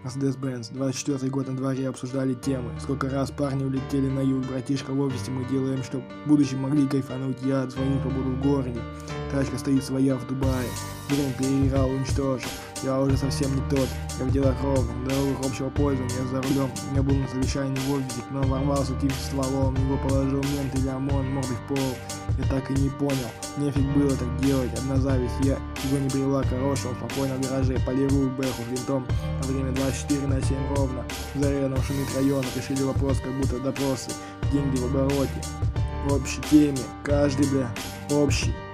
Mercedes-Benz. 24-й год на дворе, обсуждали темы. Сколько раз парни улетели на юг. Братишка, в офисе мы делаем, чтоб в будущем могли кайфануть. Я звоню, побуду в городе. Тачка стоит своя в Дубае. Время переиграл, уничтожил. Я уже совсем не тот. Я в делах ровно, в дорогах общего пользования за рулем. Я был на совещании в офисе, к нам ворвался тип с стволом. Его положил мент или ОМОН мордой в пол. Я так и не понял, нефиг было так делать. Одна зависть, я его не привела к хорошему. Спокойно в гараже полирую бэху винтом. На время 24/7 ровно. В зарядном шумит район. Решили вопрос, как будто допросы. Деньги в обороте. В общей теме, каждый, бля, общий.